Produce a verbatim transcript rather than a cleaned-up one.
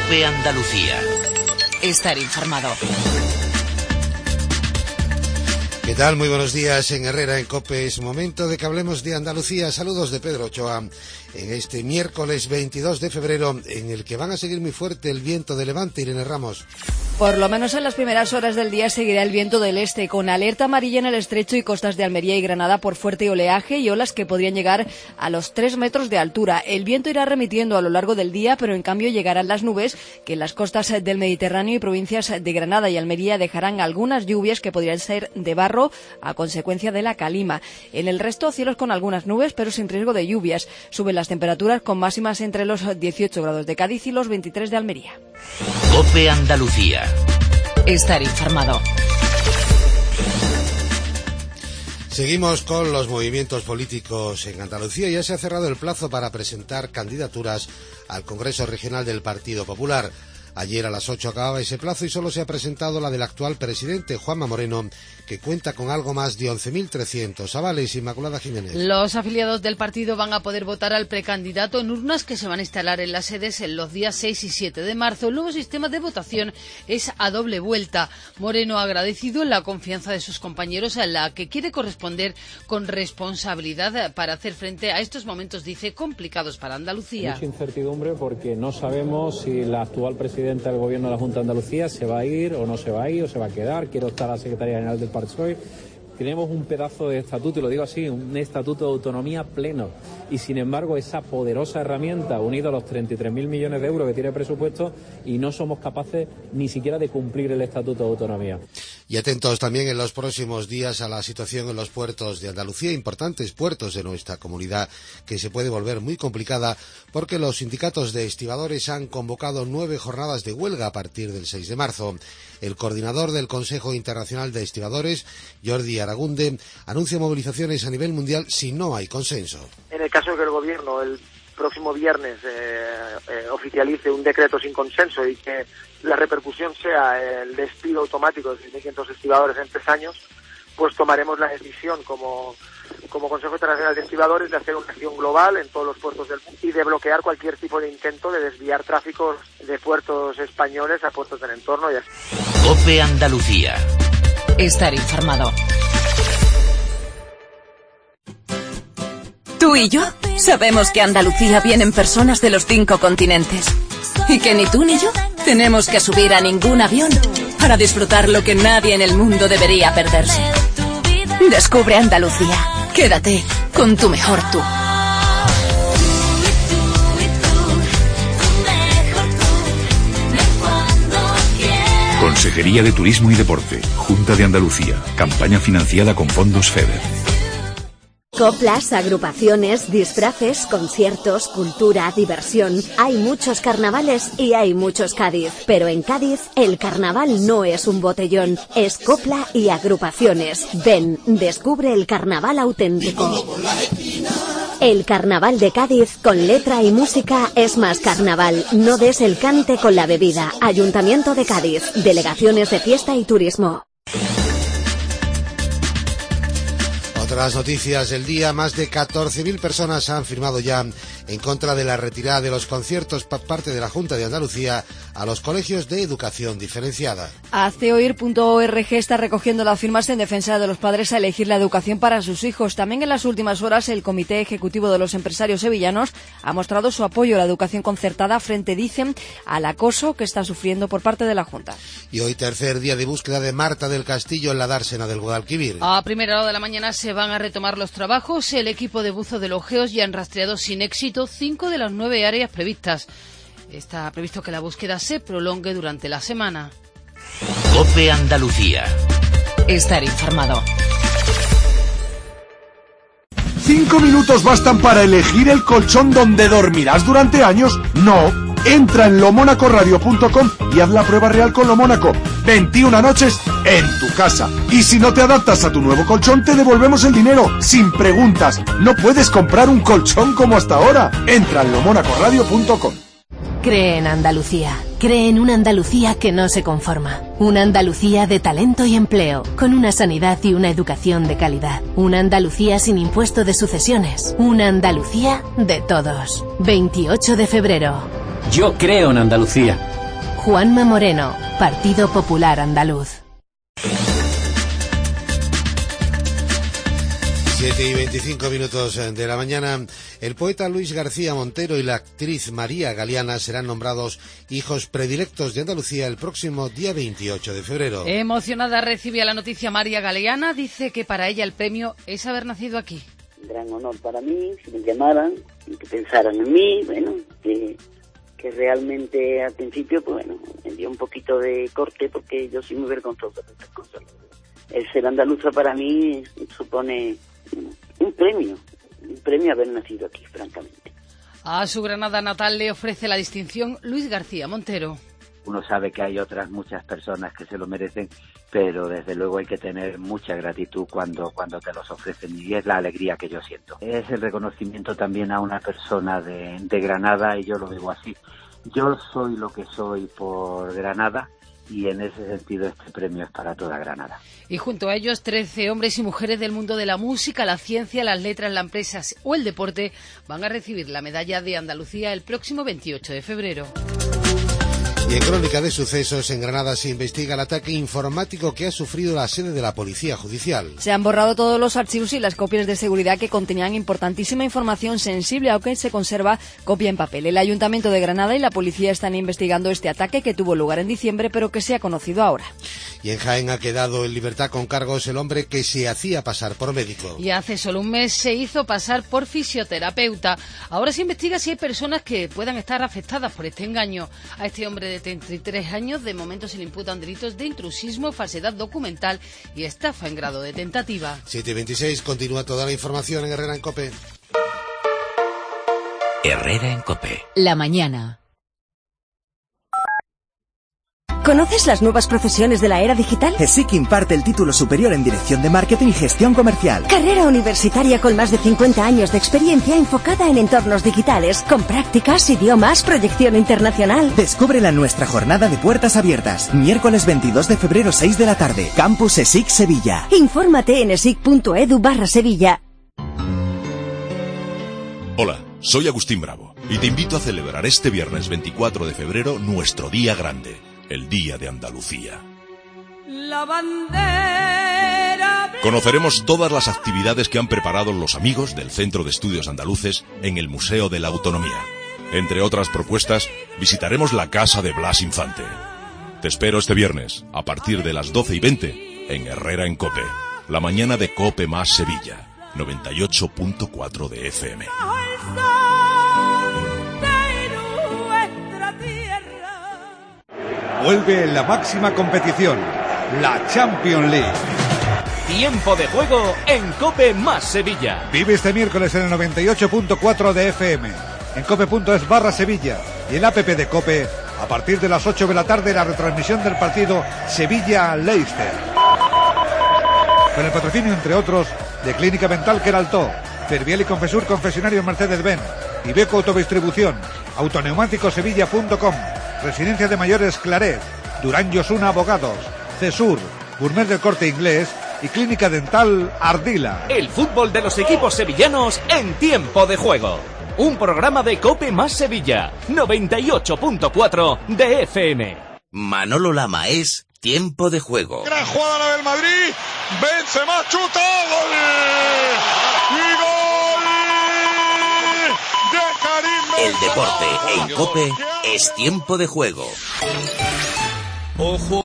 COPE Andalucía. Estar informado. ¿Qué tal? Muy buenos días en Herrera, en COPE. Es momento de que hablemos de Andalucía. Saludos de Pedro Ochoa. En este miércoles veintidós de febrero, en el que van a seguir muy fuerte el viento de levante, Irene Ramos. Por lo menos en las primeras horas del día seguirá el viento del este, con alerta amarilla en el estrecho y costas de Almería y Granada por fuerte oleaje y olas que podrían llegar a los tres metros de altura. El viento irá remitiendo a lo largo del día, pero en cambio llegarán las nubes que en las costas del Mediterráneo y provincias de Granada y Almería dejarán algunas lluvias que podrían ser de barro a consecuencia de la calima. En el resto, cielos con algunas nubes, pero sin riesgo de lluvias. Suben las temperaturas con máximas entre los dieciocho grados de Cádiz y los veintitrés de Almería. COPE Andalucía. Estar informado. Seguimos con los movimientos políticos en Andalucía. Ya se ha cerrado el plazo para presentar candidaturas al Congreso Regional del Partido Popular. Ayer a las ocho acababa ese plazo y solo se ha presentado la del actual presidente, Juanma Moreno, que cuenta con algo más de once mil trescientos avales. Inmaculada Jiménez. Los afiliados del partido van a poder votar al precandidato en urnas que se van a instalar en las sedes en los días seis y siete de marzo. El nuevo sistema de votación es a doble vuelta. Moreno ha agradecido la confianza de sus compañeros, a la que quiere corresponder con responsabilidad para hacer frente a estos momentos, dice, complicados para Andalucía. Mucha incertidumbre porque no sabemos si la actual presidenta del Gobierno de la Junta de Andalucía se va a ir o no se va a ir o se va a quedar. Quiero estar a la Secretaría General del P S O E. Tenemos un pedazo de estatuto, y lo digo así, un estatuto de autonomía pleno. Y sin embargo, esa poderosa herramienta, unida a los treinta y tres mil millones de euros que tiene el presupuesto, y no somos capaces ni siquiera de cumplir el estatuto de autonomía. Y atentos también en los próximos días a la situación en los puertos de Andalucía, importantes puertos de nuestra comunidad, que se puede volver muy complicada porque los sindicatos de estibadores han convocado nueve jornadas de huelga a partir del seis de marzo. El coordinador del Consejo Internacional de Estibadores, Jordi Aragunde, anuncia movilizaciones a nivel mundial si no hay consenso. En el caso de que el Gobierno el próximo viernes eh, eh, oficialice un decreto sin consenso y que la repercusión sea el despido automático de seis mil quinientos estibadores en tres años, pues tomaremos la decisión como, como Consejo Internacional de Estibadores de hacer una acción global en todos los puertos del mundo y de bloquear cualquier tipo de intento de desviar tráficos de puertos españoles a puertos del entorno. Y así. COPE Andalucía. Estar informado. Tú y yo sabemos que a Andalucía vienen personas de los cinco continentes y que ni tú ni yo tenemos que subir a ningún avión para disfrutar lo que nadie en el mundo debería perderse. Descubre Andalucía. Quédate con tu mejor tú. Consejería de Turismo y Deporte, Junta de Andalucía, campaña financiada con fondos FEDER. Coplas, agrupaciones, disfraces, conciertos, cultura, diversión. Hay muchos carnavales y hay muchos Cádiz. Pero en Cádiz, el carnaval no es un botellón, es copla y agrupaciones. Ven, descubre el carnaval auténtico. El carnaval de Cádiz, con letra y música, es más carnaval. No des el cante con la bebida. Ayuntamiento de Cádiz, Delegaciones de Fiesta y Turismo. Otras noticias del día, más de catorce mil personas han firmado ya en contra de la retirada de los conciertos por parte de la Junta de Andalucía a los colegios de educación diferenciada. Haceoir punto org está recogiendo las firmas en defensa de los padres a elegir la educación para sus hijos. También en las últimas horas el Comité Ejecutivo de los Empresarios Sevillanos ha mostrado su apoyo a la educación concertada frente, dicen, al acoso que está sufriendo por parte de la Junta. Y hoy tercer día de búsqueda de Marta del Castillo en la dársena del Guadalquivir. A primera hora de la mañana se van a retomar los trabajos. El equipo de buzo de los Geos ya han rastreado sin éxito cinco de las nueve áreas previstas. Está previsto que la búsqueda se prolongue durante la semana. COPE Andalucía. Estar informado. ¿Cinco minutos bastan para elegir el colchón donde dormirás durante años? No. Entra en lomonaco radio punto com y haz la prueba real con Lo Mónaco. veintiuna noches en tu casa. Y si no te adaptas a tu nuevo colchón, te devolvemos el dinero, sin preguntas. No puedes comprar un colchón como hasta ahora. Entra en lomonaco radio punto com. Cree en Andalucía. Cree en una Andalucía que no se conforma. Una Andalucía de talento y empleo, con una sanidad y una educación de calidad. Una Andalucía sin impuesto de sucesiones. Una Andalucía de todos. veintiocho de febrero. Yo creo en Andalucía. Juanma Moreno, Partido Popular Andaluz. siete y veinticinco minutos de la mañana. El poeta Luis García Montero y la actriz María Galeana serán nombrados hijos predilectos de Andalucía el próximo día veintiocho de febrero. Emocionada recibe la noticia María Galeana. Dice que para ella el premio es haber nacido aquí. Un gran honor para mí, si me llamaran y que pensaran en mí, bueno, que, que realmente al principio, pues bueno, me dio un poquito de corte porque yo soy muy vergonzosa de estas cosas. El ser andaluza para mí supone un premio, un premio haber nacido aquí, francamente. A su Granada natal le ofrece la distinción Luis García Montero. Uno sabe que hay otras muchas personas que se lo merecen, pero desde luego hay que tener mucha gratitud cuando, cuando te los ofrecen, y es la alegría que yo siento. Es el reconocimiento también a una persona de, de Granada, y yo lo digo así. Yo soy lo que soy por Granada, y en ese sentido este premio es para toda Granada. Y junto a ellos trece hombres y mujeres del mundo de la música, la ciencia, las letras, las empresas o el deporte van a recibir la medalla de Andalucía el próximo veintiocho de febrero. Y en crónica de sucesos, en Granada se investiga el ataque informático que ha sufrido la sede de la Policía Judicial. Se han borrado todos los archivos y las copias de seguridad que contenían importantísima información sensible, aunque se conserva copia en papel. El Ayuntamiento de Granada y la policía están investigando este ataque que tuvo lugar en diciembre, pero que se ha conocido ahora. Y en Jaén ha quedado en libertad con cargos el hombre que se hacía pasar por médico. Y hace solo un mes se hizo pasar por fisioterapeuta. Ahora se investiga si hay personas que puedan estar afectadas por este engaño. A este hombre de treinta y tres años, de momento se le imputan delitos de intrusismo, falsedad documental y estafa en grado de tentativa. siete y veintiséis, continúa toda la información en Herrera en COPE. Herrera en COPE. La mañana. ¿Conoces las nuevas profesiones de la era digital? ESIC imparte el título superior en Dirección de Marketing y Gestión Comercial. Carrera universitaria con más de cincuenta años de experiencia enfocada en entornos digitales, con prácticas, idiomas, proyección internacional. Descúbrela en nuestra jornada de puertas abiertas. Miércoles veintidós de febrero, seis de la tarde. Campus ESIC Sevilla. Infórmate en esic.edu barra Sevilla. Hola, soy Agustín Bravo y te invito a celebrar este viernes veinticuatro de febrero nuestro día grande. El Día de Andalucía. La bandera... Conoceremos todas las actividades que han preparado los amigos del Centro de Estudios Andaluces en el Museo de la Autonomía. Entre otras propuestas, visitaremos la casa de Blas Infante. Te espero este viernes, a partir de las doce y veinte, en Herrera en COPE. La mañana de COPE más Sevilla, noventa y ocho punto cuatro de F M. Vuelve la máxima competición, la Champions League. Tiempo de juego en COPE más Sevilla. Vive este miércoles en el noventa y ocho punto cuatro de F M, en cope.es barra Sevilla y en la app de COPE a partir de las ocho de la tarde la retransmisión del partido Sevilla-Leicester. Con el patrocinio, entre otros, de Clínica Dental Queraltó, Fervial y Confesur Confesionario Mercedes-Benz, Iveco Autodistribución, Autoneumáticos Sevilla punto com, Residencia de Mayores Claret, Durán Yosuna Abogados, Cesur, Gourmet del Corte Inglés y Clínica Dental Ardila. El fútbol de los equipos sevillanos en tiempo de juego. Un programa de COPE más Sevilla, noventa y ocho punto cuatro de F M. Manolo Lama es tiempo de juego. Gran jugada la del Madrid, Benzema chuta, gol. Y gol de Karim Benzema. El deporte en COPE es tiempo de juego. Ojo.